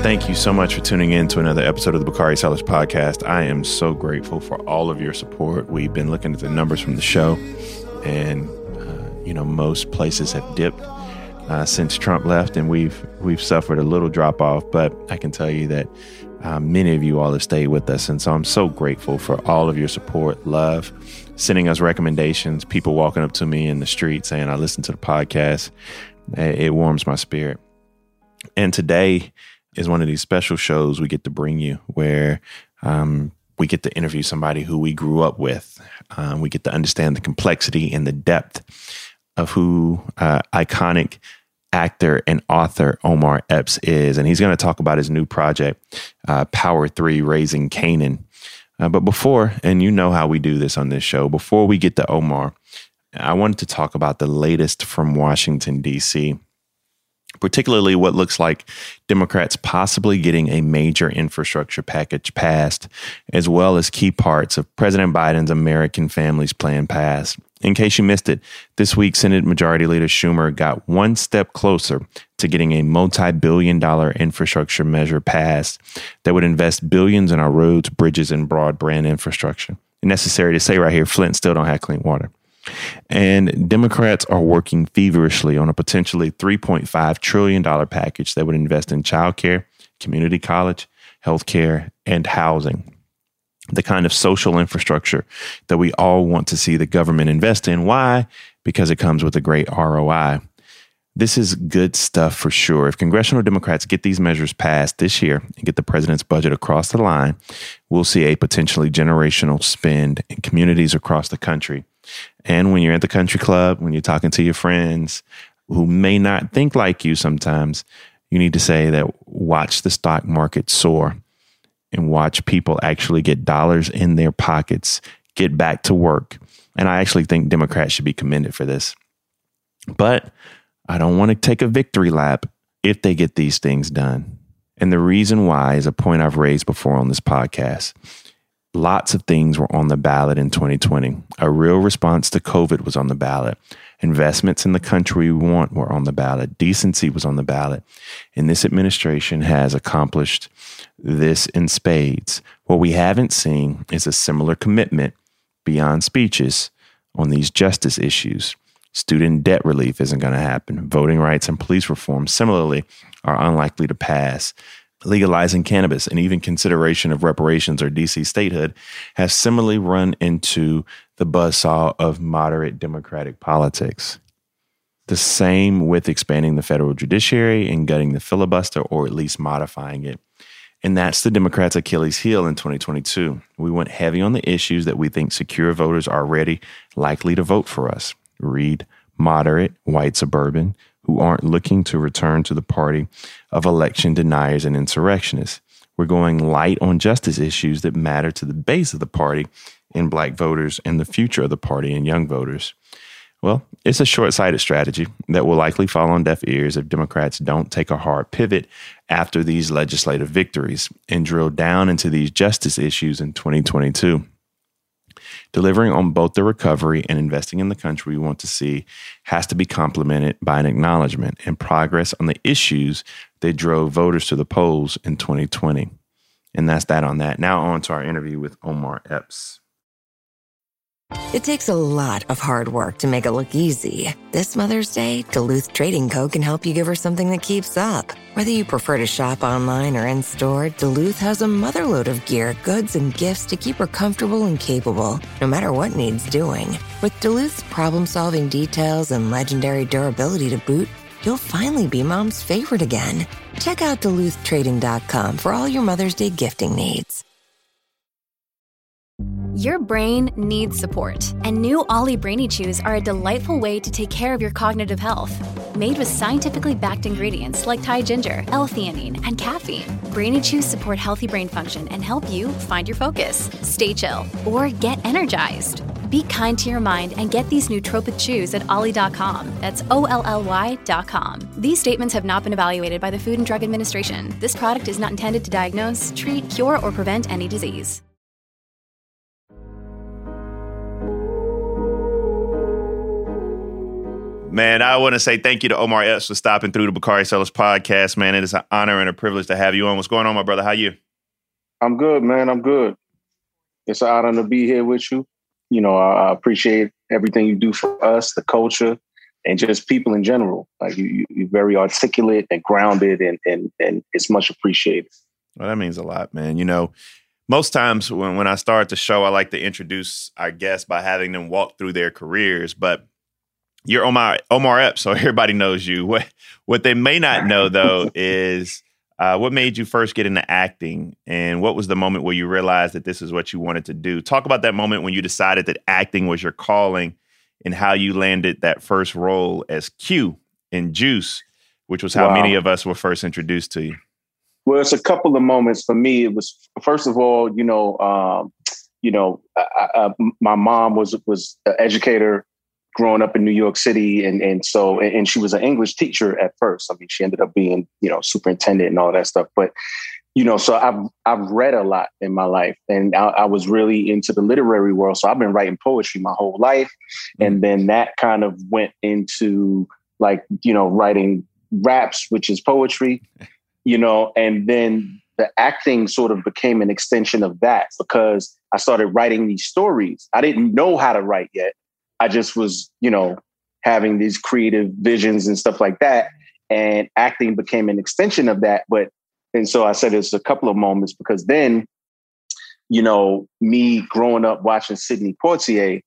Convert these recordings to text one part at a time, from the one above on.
Thank you so much for tuning in to another episode of the Bakari Sellers Podcast. I am so grateful for all of your support. We've been looking at the numbers from the show, and most places have dipped since Trump left, and we've suffered a little drop off. But I can tell you that many of you all have stayed with us, and so I'm so grateful for all of your support, love, sending us recommendations, people walking up to me in the street saying, "I listened to the podcast." It warms my spirit. And today is one of these special shows we get to bring you where we get to interview somebody who we grew up with. We get to understand the complexity and the depth of who iconic actor and author Omar Epps is. And he's going to talk about his new project, Power 3, Raising Kanan. But before, and you know how we do this on this show, before we get to Omar, I wanted to talk about the latest from Washington, D.C., particularly what looks like Democrats possibly getting a major infrastructure package passed, as well as key parts of President Biden's American Families Plan passed. In case you missed it, this week, Senate Majority Leader Schumer got one step closer to getting a multi-billion-dollar infrastructure measure passed that would invest billions in our roads, bridges, and broadband infrastructure. Necessary to say right here, Flint still don't have clean water. And Democrats are working feverishly on a potentially $3.5 trillion package that would invest in childcare, community college, healthcare, and housing. The kind of social infrastructure that we all want to see the government invest in. Why? Because it comes with a great ROI. This is good stuff for sure. If congressional Democrats get these measures passed this year and get the president's budget across the line, we'll see a potentially generational spend in communities across the country. And when you're at the country club, when you're talking to your friends who may not think like you sometimes, you need to say that watch the stock market soar and watch people actually get dollars in their pockets, get back to work. And I actually think Democrats should be commended for this. But I don't want to take a victory lap if they get these things done. And the reason why is a point I've raised before on this podcast. Lots of things were on the ballot in 2020. A real response to COVID was on the ballot. Investments in the country we want were on the ballot. Decency was on the ballot. And this administration has accomplished this in spades. What we haven't seen is a similar commitment beyond speeches on these justice issues. Student debt relief isn't going to happen. Voting rights and police reform similarly are unlikely to pass. Legalizing cannabis and even consideration of reparations or DC statehood has similarly run into the buzzsaw of moderate Democratic politics. The same with expanding the federal judiciary and gutting the filibuster, or at least modifying it. And that's the Democrats' Achilles heel in 2022. We went heavy on the issues that we think secure voters are likely to vote for us. Read moderate, white suburban, who aren't looking to return to the party of election deniers and insurrectionists. We're going light on justice issues that matter to the base of the party in black voters and the future of the party in young voters. Well, it's a short-sighted strategy that will likely fall on deaf ears if Democrats don't take a hard pivot after these legislative victories and drill down into these justice issues in 2022. Delivering on both the recovery and investing in the country we want to see has to be complemented by an acknowledgement and progress on the issues that drove voters to the polls in 2020. And that's that on that. Now on to our interview with Omar Epps. It takes a lot of hard work to make it look easy. This Mother's Day, Duluth Trading Co. can help you give her something that keeps up. Whether you prefer to shop online or in-store, Duluth has a motherload of gear, goods, and gifts to keep her comfortable and capable, no matter what needs doing. With Duluth's problem-solving details and legendary durability to boot, you'll finally be mom's favorite again. Check out DuluthTrading.com for all your Mother's Day gifting needs. Your brain needs support, and new Ollie Brainy Chews are a delightful way to take care of your cognitive health. Made with scientifically backed ingredients like Thai ginger, L-theanine, and caffeine, Brainy Chews support healthy brain function and help you find your focus, stay chill, or get energized. Be kind to your mind and get these nootropic chews at ollie.com. That's OLLY.com. These statements have not been evaluated by the Food and Drug Administration. This product is not intended to diagnose, treat, cure, or prevent any disease. Man, I want to say thank you to Omar Epps for stopping through the Bakari Sellers podcast, man. It is an honor and a privilege to have you on. What's going on, my brother? How you? I'm good, man. I'm good. It's an honor to be here with you. You know, I appreciate everything you do for us, the culture, and just people in general. Like you're very articulate and grounded, and it's much appreciated. Well, that means a lot, man. You know, most times when I start the show, I like to introduce our guests by having them walk through their careers. But you're Omar Epps, so everybody knows you. What they may not know, though, is what made you first get into acting, and what was the moment where you realized that this is what you wanted to do? Talk about that moment when you decided that acting was your calling, and how you landed that first role as Q in Juice, which was how many of us were first introduced to you. Well, it's a couple of moments for me. It was, first of all, my mom was an educator growing up in New York City. And she was an English teacher at first. I mean, she ended up being, superintendent and all that stuff. But, so I've read a lot in my life, and I was really into the literary world. So I've been writing poetry my whole life. And then that kind of went into writing raps, which is poetry, and then the acting sort of became an extension of that, because I started writing these stories. I didn't know how to write yet. I just was, having these creative visions and stuff like that. And acting became an extension of that. And so I said it's a couple of moments, because then, me growing up watching Sidney Poitier,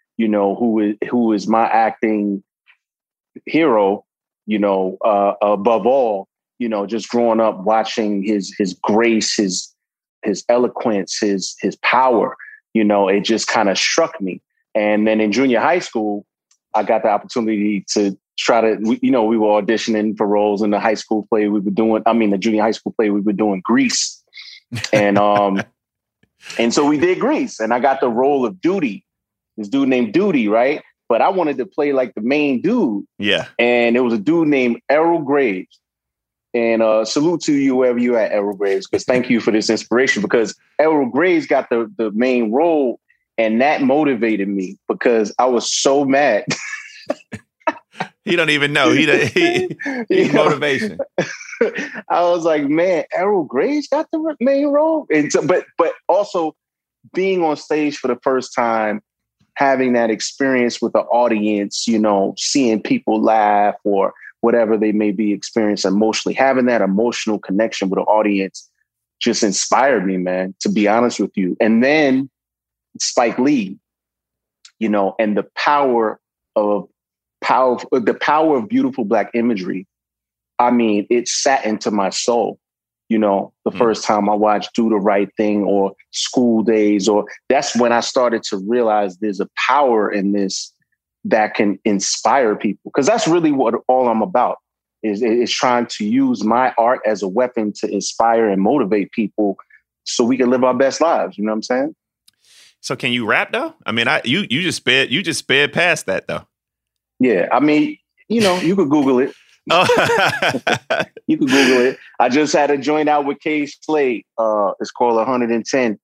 who is my acting hero, above all, just growing up watching his grace, his eloquence, his power, it just kind of struck me. And then in junior high school, I got the opportunity to try to, we were auditioning for roles in the high school play the junior high school play, we were doing Grease. And, and so we did Grease, and I got the role of Duty, this dude named Duty, right? But I wanted to play like the main dude. Yeah. And it was a dude named Errol Graves. And salute to you wherever you're at, Errol Graves, because thank you for this inspiration, because Errol Graves got the main role, and that motivated me because I was so mad. He don't even know. He's motivation. I was like, man, Errol Graves got the main role. And so, but also being on stage for the first time, having that experience with the audience, seeing people laugh or whatever they may be experiencing emotionally, having that emotional connection with the audience just inspired me, man, to be honest with you. And then Spike Lee, and the power of beautiful Black imagery. I mean, it sat into my soul, the first time I watched Do the Right Thing or School Days, or that's when I started to realize there's a power in this that can inspire people. Because that's really what all I'm about is trying to use my art as a weapon to inspire and motivate people so we can live our best lives. You know what I'm saying? So can you rap though? I mean, you just sped past that though. Yeah. I mean, you could Google it. You could Google it. I just had a joint out with K Slade. It's called 110.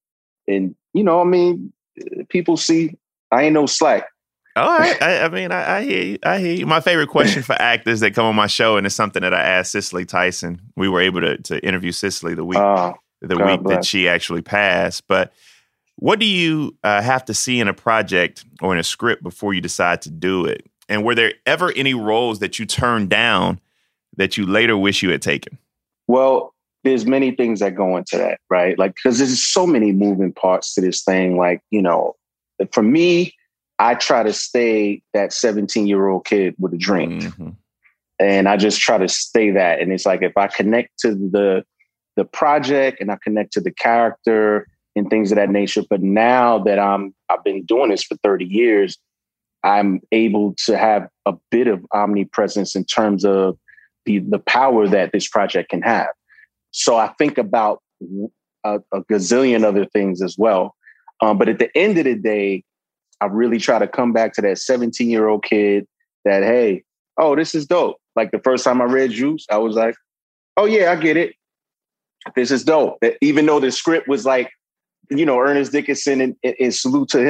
And, people see I ain't no slack. All right. I hear you. I hear you. My favorite question for actors that come on my show, and it's something that I asked Cicely Tyson. We were able to interview Cicely the week that she actually passed. But what do you have to see in a project or in a script before you decide to do it? And were there ever any roles that you turned down that you later wish you had taken? Well, there's many things that go into that, right? Like, because there's so many moving parts to this thing. Like, for me, I try to stay that 17-year-old kid with a dream. Mm-hmm. And I just try to stay that. And it's like, if I connect to the project and I connect to the character and things of that nature. But now that I've been doing this for 30 years, I'm able to have a bit of omnipresence in terms of the power that this project can have. So I think about a gazillion other things as well. But at the end of the day, I really try to come back to that 17-year-old kid that, hey, oh, this is dope. Like the first time I read Juice, I was like, oh yeah, I get it. This is dope. Even though the script was like, Ernest Dickinson, and salute to him,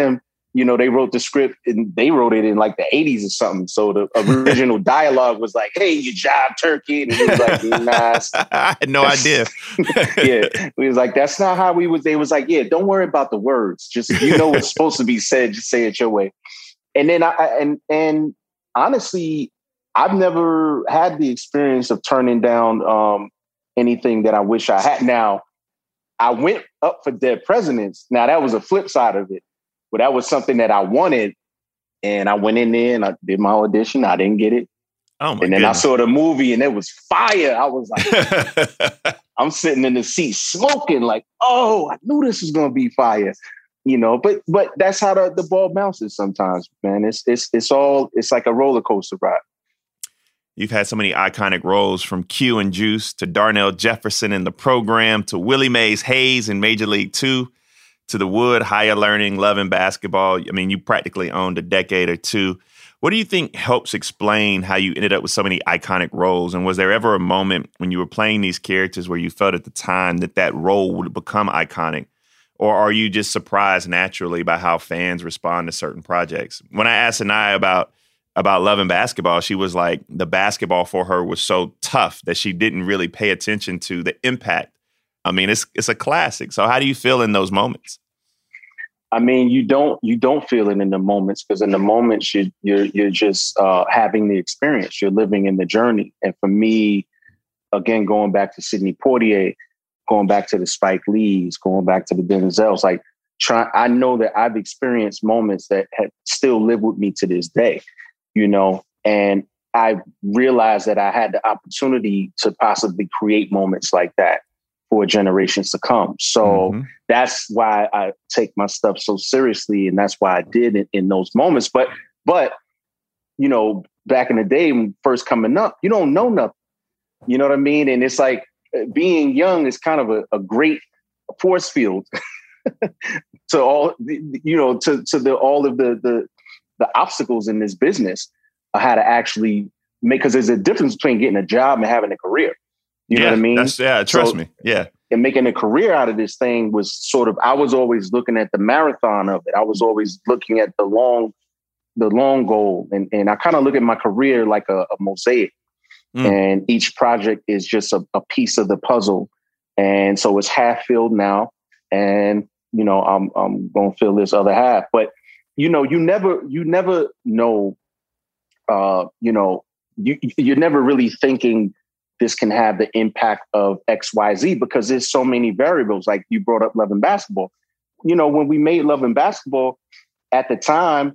they wrote the script and they wrote it in like the 80s or something. So the original dialogue was like, "Hey, you jive turkey." And he was like, "Nah." I had no idea. Yeah. We was like, "That's not how we was." They was like, "Yeah, don't worry about the words. Just, what's supposed to be said. Just say it your way." And then and honestly, I've never had the experience of turning down anything that I wish I had. Now, I went up for Dead Presidents. Now, that was a flip side of it. But that was something that I wanted. And I went in there and I did my audition. I didn't get it. Oh my And then goodness. I saw the movie and it was fire. I was like, I'm sitting in the seat smoking like, oh, I knew this was going to be fire. But that's how the ball bounces sometimes, man. It's like a roller coaster ride. You've had so many iconic roles, from Q and Juice to Darnell Jefferson in The Program to Willie Mays Hayes in Major League 2 to The Wood, Higher Learning, Love and Basketball. I mean, you practically owned a decade or two. What do you think helps explain how you ended up with so many iconic roles? And was there ever a moment when you were playing these characters where you felt at the time that role would become iconic? Or are you just surprised naturally by how fans respond to certain projects? When I asked Sanaa about Love and Basketball, she was like, the basketball for her was so tough that she didn't really pay attention to the impact. I mean, it's a classic. So how do you feel in those moments? I mean, you don't feel it in the moments, because in the moments you're just having the experience. You're living in the journey. And for me, again, going back to Sidney Poitier, going back to the Spike Lees, going back to the Denzels, like I know that I've experienced moments that have still live with me to this day, and I realized that I had the opportunity to possibly create moments like that for generations to come. So that's why I take my stuff so seriously. And that's why I did it in those moments. But, back in the day, when first coming up, you don't know nothing. You know what I mean? And it's like being young is kind of a great force field to all, all of the obstacles in this business. How to actually because there's a difference between getting a job and having a career. You know what I mean? Trust me. Yeah. And making a career out of this thing was sort of, I was always looking at the marathon of it. I was always looking at the long goal. And I kind of look at my career like a mosaic. And each project is just a piece of the puzzle. And so it's half filled now. And, I'm going to fill this other half. But, you never know, you're never really thinking this can have the impact of X, Y, Z, because there's so many variables. Like you brought up Love and Basketball. When we made Love and Basketball at the time,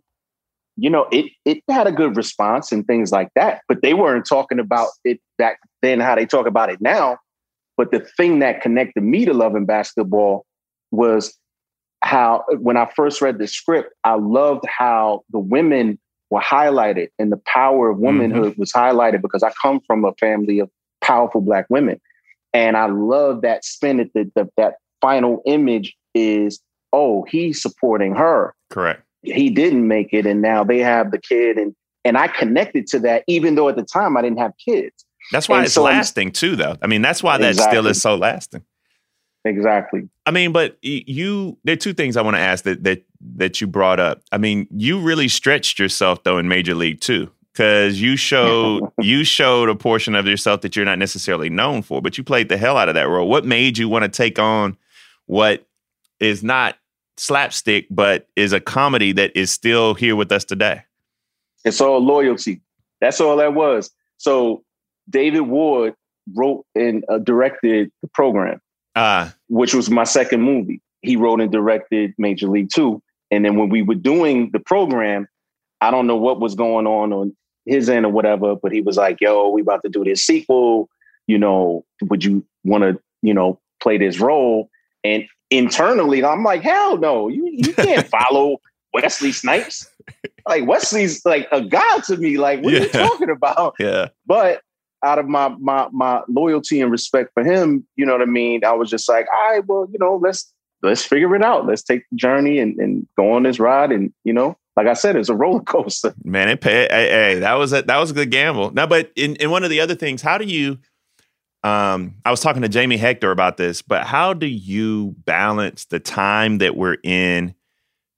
it had a good response and things like that, but they weren't talking about it back then how they talk about it now. But the thing that connected me to Love and Basketball was how, when I first read the script, I loved how the women were highlighted and the power of womanhood was highlighted, because I come from a family of powerful Black women. And I love that spin at that final image is, oh, he's supporting her. Correct. He didn't make it, and now they have the kid. And I connected to that, even though at the time I didn't have kids. That's why it's lasting too, though. I mean, that's why that still is so lasting. Exactly. I mean, but there are two things I want to ask that you brought up. I mean, you really stretched yourself though in Major League 2, because you showed a portion of yourself that you're not necessarily known for, but you played the hell out of that role. What made you want to take on what is not slapstick, but is a comedy that is still here with us today? It's all loyalty. That's all that was. So David Ward wrote and directed The Program, which was my second movie. He wrote and directed Major League 2. And then when we were doing The Program, I don't know what was going on his end or whatever, but he was like, yo, we about to do this sequel. Would you want to, play this role? And internally, I'm like, hell no, you can't follow Wesley Snipes. Like, Wesley's like a god to me. Like, what are you talking about? Yeah. But out of my loyalty and respect for him, you know what I mean? I was just like, all right, well, let's figure it out. Let's take the journey and go on this ride. And, like I said, it's a roller coaster. Man, it paid. Hey, that was a good gamble. Now, but in one of the other things, how do you, I was talking to Jamie Hector about this, but how do you balance the time that we're in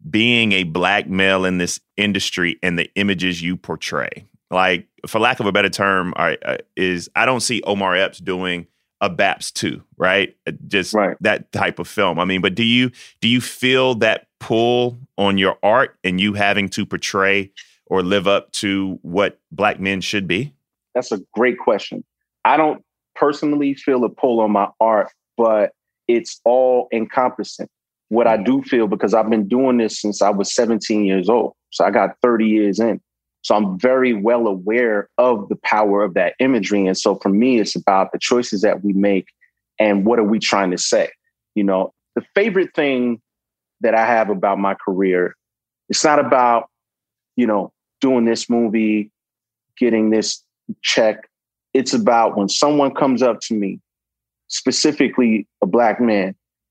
being a black male in this industry and the images you portray? Like, for lack of a better term, I don't see Omar Epps doing a BAPS 2, right? Just that type of film. I mean, but do you feel that pull on your art and you having to portray or live up to what black men should be? That's a great question. I don't personally feel a pull on my art, but it's all encompassing. What I do feel, because I've been doing this since I was 17 years old. So I got 30 years in. So I'm very well aware of the power of that imagery. And so for me, it's about the choices that we make and what are we trying to say? You know, the favorite thing that I have about my career, it's not about, you know, doing this movie, getting this check. It's about when someone comes up to me, specifically a black man,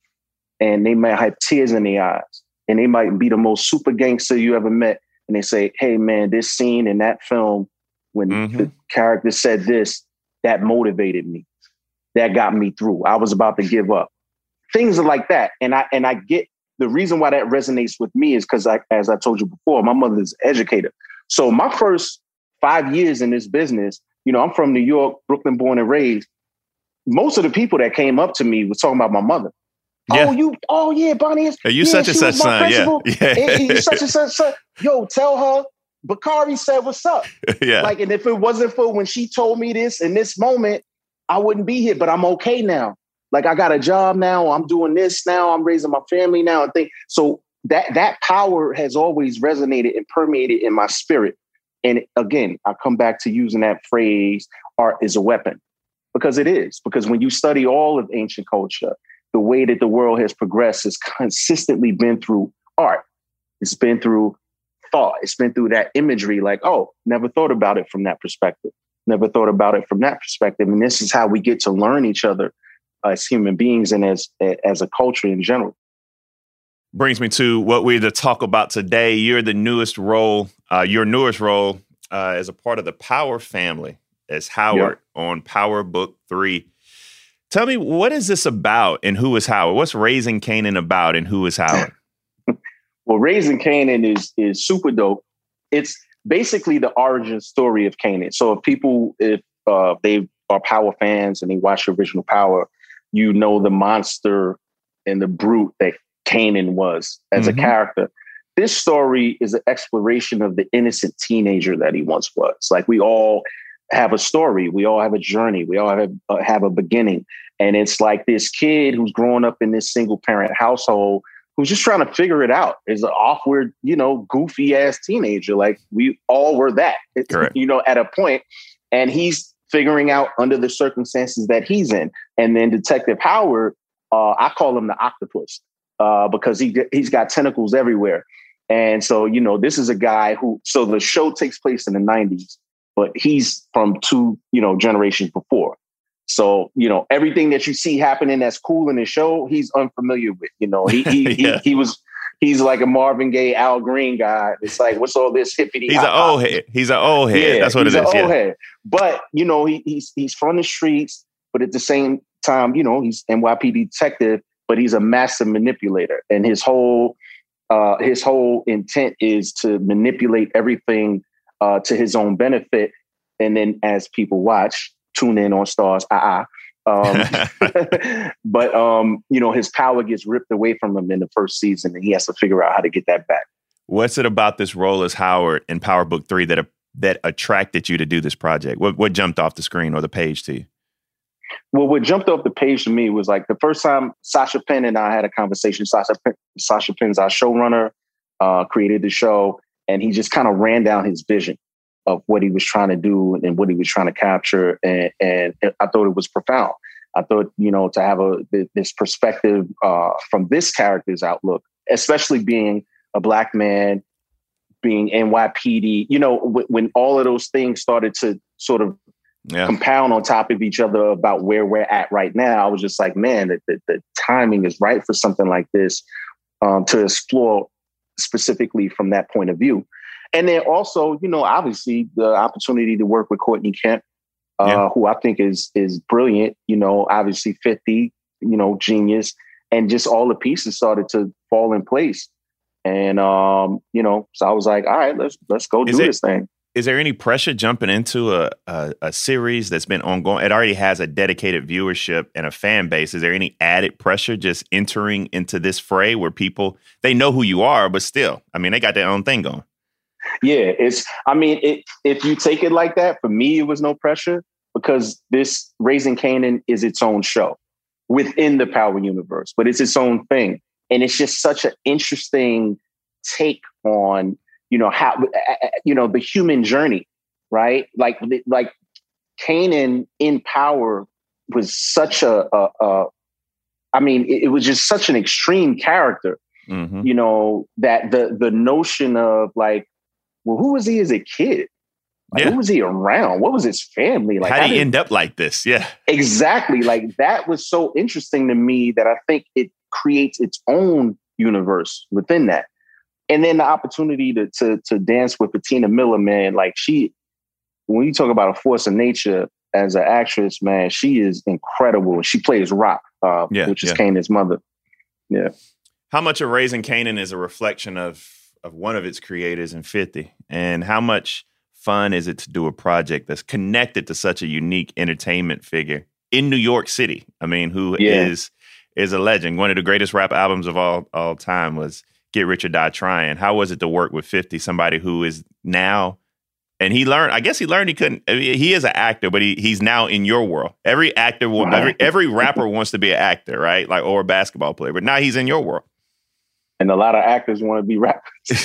and they might have tears in their eyes and they might be the most super gangster you ever met. And they say, hey, man, this scene in that film, when the character said this, that motivated me. That got me through. I was about to give up. Things are like that. And I get the reason why that resonates with me is because, as I told you before, my mother's an educator. So my first 5 years in this business, you know, I'm from New York, Brooklyn, born and raised. Most of the people that came up to me was talking about my mother. Yeah. Bonnie is. You such and such son. Yeah. Such and such son. Yo, tell her Bakari said what's up. Yeah. Like, and if it wasn't for when she told me this in this moment, I wouldn't be here. But I'm okay now. Like, I got a job now. I'm doing this now. I'm raising my family now. And so that power has always resonated and permeated in my spirit. And again, I come back to using that phrase, art is a weapon, because it is. Because when you study all of ancient culture, the way that the world has progressed has consistently been through art. It's been through thought. It's been through that imagery, like, oh, never thought about it from that perspective. Never thought about it from that perspective. And this is how we get to learn each other as human beings and as a culture in general. Brings me to what we're to talk about today. You're the newest role, your newest role as a part of the Power family as Howard on Power Book 3. Tell me, what is this about and who is Howard? What's Raising Kanan about and who is Howard? Well, Raising Kanan is super dope. It's basically the origin story of Kanan. So if they are Power fans and they watch the original Power, you know the monster and the brute that Kanan was as a character. This story is an exploration of the innocent teenager that he once was. Like, we all have a story. We all have a journey. We all have a beginning. And it's like this kid who's growing up in this single parent household who's just trying to figure it out. Is an awkward, you know, goofy ass teenager. Like, we all were that, you know, at a point. And he's figuring out under the circumstances that he's in. And then Detective Howard, I call him the octopus because he's got tentacles everywhere. And so, you know, this is a guy so the show takes place in the 90s. But he's from 2, you know, generations before. So, you know, everything that you see happening that's cool in the show, he's unfamiliar with. You know, he's like a Marvin Gaye, Al Green guy. It's like, what's all this hippity? He's an old head. He's an old head. That's what it is. He's an old head. But, you know, he's from the streets, but at the same time, you know, he's NYPD detective, but he's a massive manipulator. And his whole intent is to manipulate everything to his own benefit. And then as people watch, tune in on Stars. But, you know, his power gets ripped away from him in the first season and he has to figure out how to get that back. What's it about this role as Howard in Power Book 3 that attracted you to do this project? What jumped off the screen or the page to you? Well, what jumped off the page to me was like the first time Sasha Penn and I had a conversation. Sasha Penn's our showrunner, created the show. And he just kind of ran down his vision of what he was trying to do and what he was trying to capture. And I thought it was profound. I thought, you know, to have this perspective from this character's outlook, especially being a black man, being NYPD, you know, when all of those things started to sort of compound on top of each other about where we're at right now, I was just like, man, the timing is right for something like this to explore specifically from that point of view. And then also, you know, obviously the opportunity to work with Courtney Kemp, who I think is brilliant, you know, obviously 50, you know, genius, and just all the pieces started to fall in place. And, you know, so I was like, all right, let's go do this thing. Is there any pressure jumping into a series that's been ongoing? It already has a dedicated viewership and a fan base. Is there any added pressure just entering into this fray where people, they know who you are, but still, I mean, they got their own thing going? Yeah, if you take it like that, for me, it was no pressure because this Raising Kanan is its own show within the Power universe, but it's its own thing. And it's just such an interesting take on, you know, how, you know, the human journey, right? Like Kanan in Power was such it was just such an extreme character, you know, that the notion of like, well, who was he as a kid? Like, who was he around? What was his family? Like, how did he end up like this? Yeah, exactly. Like that was so interesting to me that I think it creates its own universe within that. And then the opportunity to dance with Patina Miller, man, like when you talk about a force of nature as an actress, man, she is incredible. She plays Rock, which is Kanan's mother. Yeah. How much of Raising Kanan is a reflection of one of its creators in 50? And how much fun is it to do a project that's connected to such a unique entertainment figure in New York City? I mean, who is a legend. One of the greatest rap albums of all time was Get Rich or Die Trying. How was it to work with 50, somebody who is now, and he learned he couldn't, I mean, he is an actor, but he's now in your world. Every actor, every rapper wants to be an actor, right? Like, or a basketball player, but now he's in your world. And a lot of actors want to be rappers.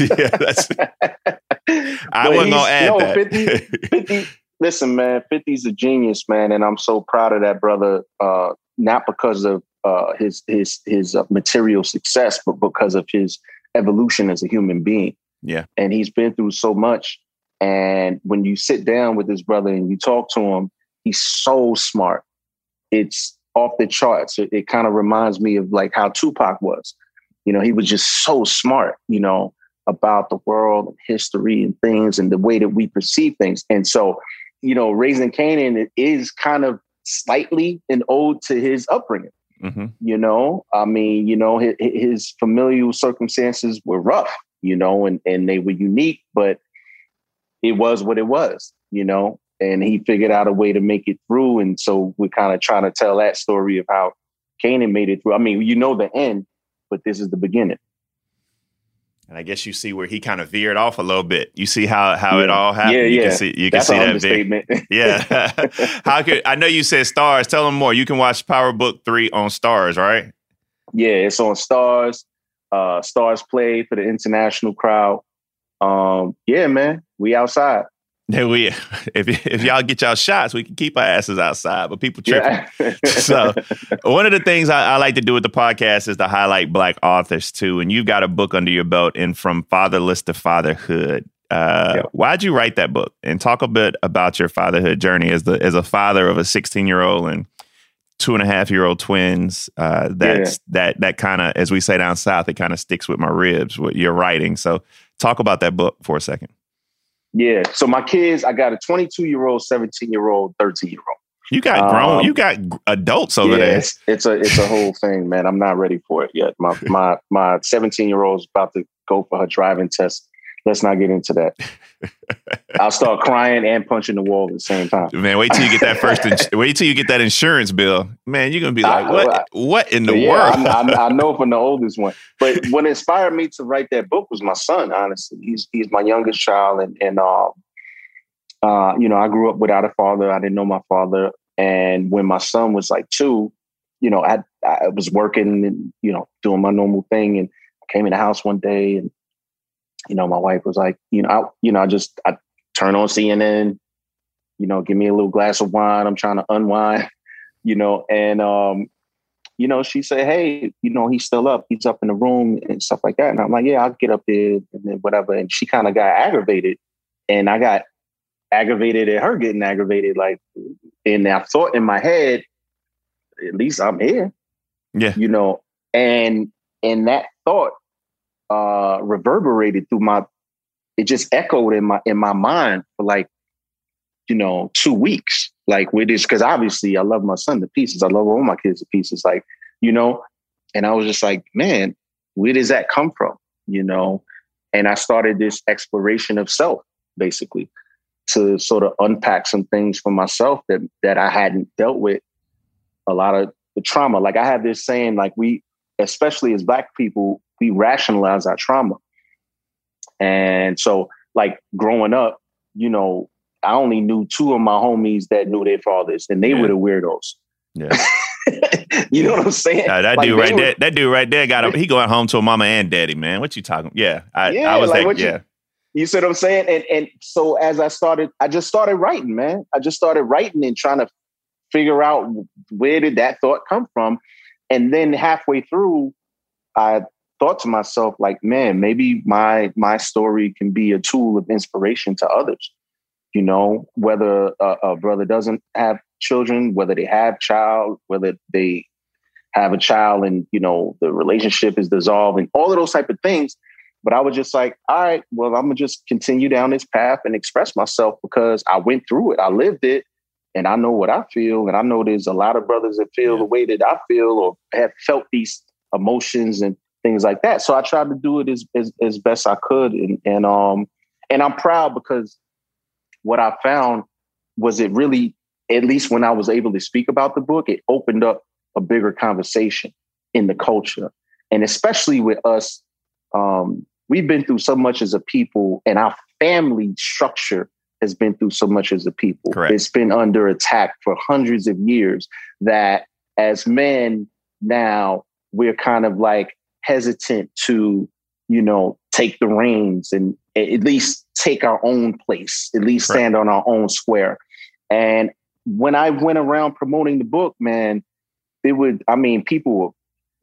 I wasn't going to add that. 50, listen, man, 50's a genius, man. And I'm so proud of that brother, not because of his material success, but because of his evolution as a human being. Yeah. And he's been through so much. And when you sit down with this brother and you talk to him, he's so smart. It's off the charts. It kind of reminds me of like how Tupac was. You know, he was just so smart, you know, about the world and history and things and the way that we perceive things. And so, you know, Raising Kanan is kind of slightly an ode to his upbringing. Mm-hmm. You know, I mean, you know, his familial circumstances were rough, you know, and they were unique, but it was what it was, you know, and he figured out a way to make it through. And so we're kind of trying to tell that story of how Kanan made it through. I mean, you know, the end, but this is the beginning. And I guess you see where he kind of veered off a little bit. You see how it all happened. Yeah, you can see that understatement. Yeah. I know you said Stars. Tell them more. You can watch Power Book 3 on Stars, right? Yeah, it's on Stars. Stars Play for the international crowd. Yeah, man, we outside. If y'all get y'all shots, we can keep our asses outside, but people tripping. Yeah. So one of the things I like to do with the podcast is to highlight Black authors too. And you've got a book under your belt in From Fatherless to Fatherhood. Why'd you write that book? And talk a bit about your fatherhood journey as a father of a 16-year-old and 2.5-year-old twins. That kind of, as we say down south, it kind of sticks with my ribs, what you're writing. So talk about that book for a second. Yeah. So my kids, I got a 22-year-old, 17-year-old, 13-year-old. You got grown, you got adults over there. It's a whole thing, man. I'm not ready for it yet. My 17-year-old is about to go for her driving test. Let's not get into that. I'll start crying and punching the wall at the same time. Man, wait till you get that wait till you get that insurance bill. Man, you're gonna be like, what in the world? I know from the oldest one. But what inspired me to write that book was my son. Honestly, he's my youngest child, and you know, I grew up without a father. I didn't know my father, and when my son was like 2, you know, I was working and, you know, doing my normal thing, and I came in the house one day and, you know, my wife was like, I turn on CNN, you know, give me a little glass of wine. I'm trying to unwind, you know, and, you know, she said, hey, you know, he's still up. He's up in the room and stuff like that. And I'm like, yeah, I'll get up there and then whatever. And she kind of got aggravated, and I got aggravated at her getting aggravated. Like, and I thought in my head, at least I'm here, you know, and that thought, reverberated through it just echoed in my mind for like, you know, 2 weeks, like with this, because obviously I love my son to pieces. I love all my kids to pieces, like, you know, and I was just like, man, where does that come from? you know, and I started this exploration of self, basically, to sort of unpack some things for myself that I hadn't dealt with. A lot of the trauma. Like I have this saying, like we, especially as Black people, we rationalize our trauma. And so like growing up, you know, I only knew 2 of my homies that knew their fathers, and they were the weirdos. Yeah. You know what I'm saying? That like dude right there he going home to a mama and daddy, man. What you talking? Yeah. I was like, you see what I'm saying? And so as I just started writing, man. I just started writing and trying to figure out where did that thought come from. And then halfway through, I thought to myself, like, man, maybe my story can be a tool of inspiration to others. You know, whether a brother doesn't have children, whether they have child, whether they have a child and, you know, the relationship is dissolved and all of those type of things. But I was just like, all right, well, I'm going to just continue down this path and express myself because I went through it. I lived it and I know what I feel. And I know there's a lot of brothers that feel the way that I feel or have felt these emotions and things like that. So I tried to do it as best I could. And I'm proud because what I found was it really, at least when I was able to speak about the book, it opened up a bigger conversation in the culture. And especially with us, we've been through so much as a people, and our family structure has been through so much as a people. Correct. It's been under attack for hundreds of years that as men now, we're kind of like hesitant to, you know, take the reins and at least take our own place, at least stand on our own square. And when I went around promoting the book, man, people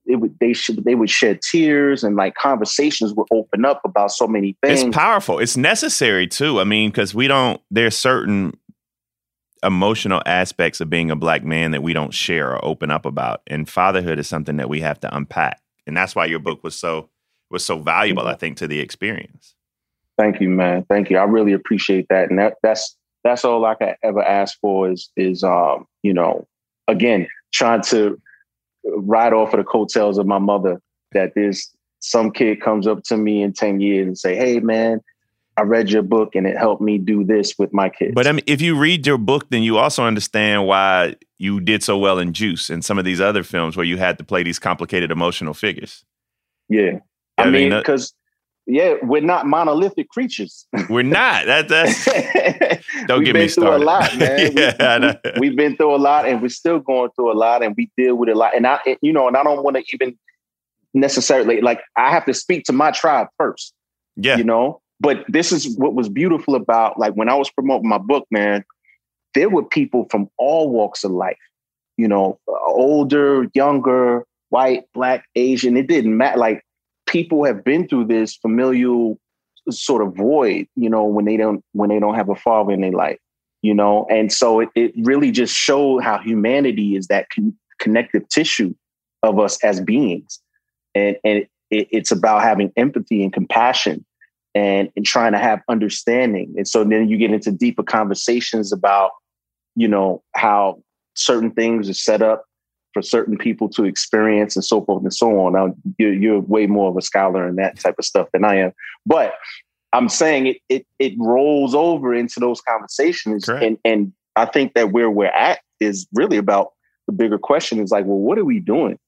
would shed tears and like conversations would open up about so many things. It's powerful. It's necessary too. I mean, because there's certain emotional aspects of being a Black man that we don't share or open up about. And fatherhood is something that we have to unpack. And that's why your book was so valuable, I think, to the experience. Thank you, man. Thank you. I really appreciate that. And that's all I could ever ask for is you know, again, trying to ride off of the coattails of my mother, that there's some kid comes up to me in 10 years and say, hey, man, I read your book and it helped me do this with my kids. But I mean, if you read your book, then you also understand why you did so well in Juice and some of these other films where you had to play these complicated emotional figures. Yeah. I mean, because we're not monolithic creatures. We're not. That's don't get me started. We've been through a lot, man. We've been through a lot, and we're still going through a lot, and we deal with a lot. And I don't want to even necessarily I have to speak to my tribe first. Yeah, you know. But this is what was beautiful about when I was promoting my book, man. There were people from all walks of life. You know, older, younger, white, Black, Asian. It didn't matter. People have been through this familial sort of void, you know, when they don't have a father in their life, you know? And so it really just showed how humanity is that connective tissue of us as beings. And it's about having empathy and compassion and trying to have understanding. And so then you get into deeper conversations about, you know, how certain things are set up for certain people to experience and so forth and so on. Now, you're way more of a scholar in that type of stuff than I am. But I'm saying it rolls over into those conversations. And I think that where we're at is really about the bigger question is well, what are we doing?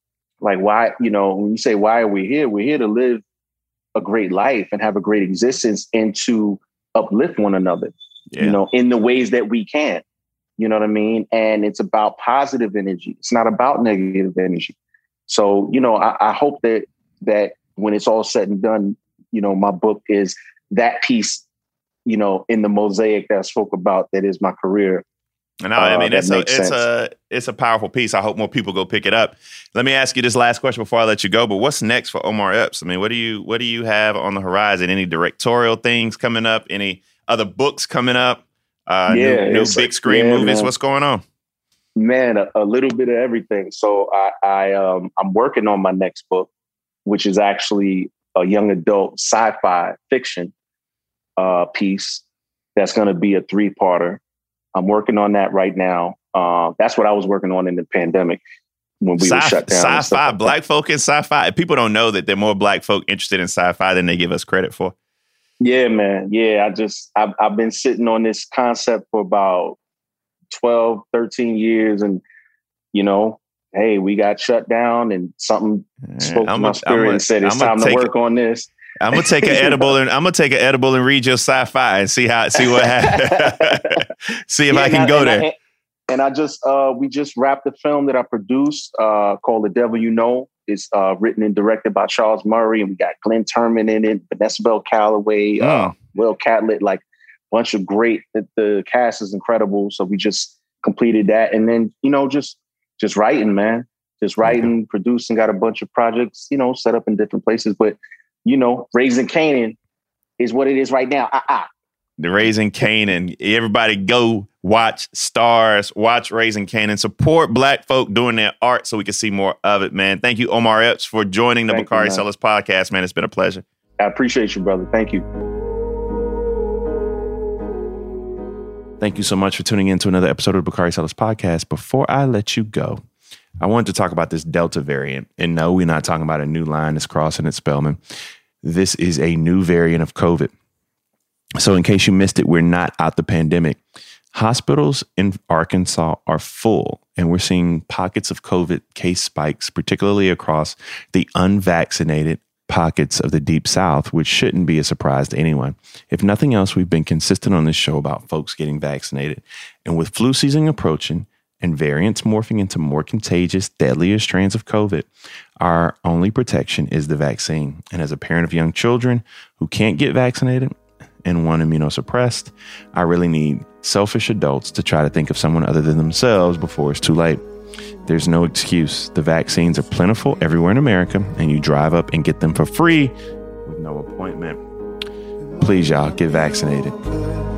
Why, you know, when you say, why are we here? We're here to live a great life and have a great existence and to uplift one another, you know, in the ways that we can. You know what I mean? And it's about positive energy. It's not about negative energy. So, you know, I hope that when it's all said and done, you know, my book is that piece, you know, in the mosaic that I spoke about, that is my career. And I mean, it's a powerful piece. I hope more people go pick it up. Let me ask you this last question before I let you go. But what's next for Omar Epps? I mean, what do you have on the horizon? Any directorial things coming up? Any other books coming up? New big screen movies. Man. What's going on? Man, a little bit of everything. So I'm working on my next book, which is actually a young adult sci-fi fiction piece that's going to be a 3-parter. I'm working on that right now. That's what I was working on in the pandemic. when we were shut down. Sci-fi, like black folk in sci-fi. People don't know that there are more black folk interested in sci-fi than they give us credit for. Yeah, man. Yeah, I've been sitting on this concept for about 12, 13 years. And, you know, hey, we got shut down and something spoke to my spirit and said, it's time to work on this. I'm gonna take an edible and read your sci-fi and see what happens. See if I can go there. And we just wrapped a film that I produced called The Devil You Know. It's written and directed by Charles Murray, and we got Glenn Turman in it, Vanessa Bell Calloway, Will Catlett, like a bunch of great. The cast is incredible. So we just completed that, and then just writing, man, producing. Got a bunch of projects, set up in different places, but. Raising Kanan is what it is right now. The Raising Kanan. Everybody go watch Stars, watch Raising Kanan, support black folk doing their art so we can see more of it, man. Thank you, Omar Epps, for joining the Bakari Sellers podcast, man. It's been a pleasure. I appreciate you, brother. Thank you. Thank you so much for tuning in to another episode of the Bakari Sellers podcast. Before I let you go, I wanted to talk about this Delta variant. And no, we're not talking about a new line that's crossing at Spelman. This is a new variant of COVID. So in case you missed it, we're not out the pandemic. Hospitals in Arkansas are full, and we're seeing pockets of COVID case spikes, particularly across the unvaccinated pockets of the Deep South, which shouldn't be a surprise to anyone. If nothing else, we've been consistent on this show about folks getting vaccinated. And with flu season approaching, and variants morphing into more contagious, deadlier strains of COVID, our only protection is the vaccine. And as a parent of young children who can't get vaccinated and one immunosuppressed, I really need selfish adults to try to think of someone other than themselves before it's too late. There's no excuse. The vaccines are plentiful everywhere in America, and you drive up and get them for free with no appointment. Please, y'all, get vaccinated.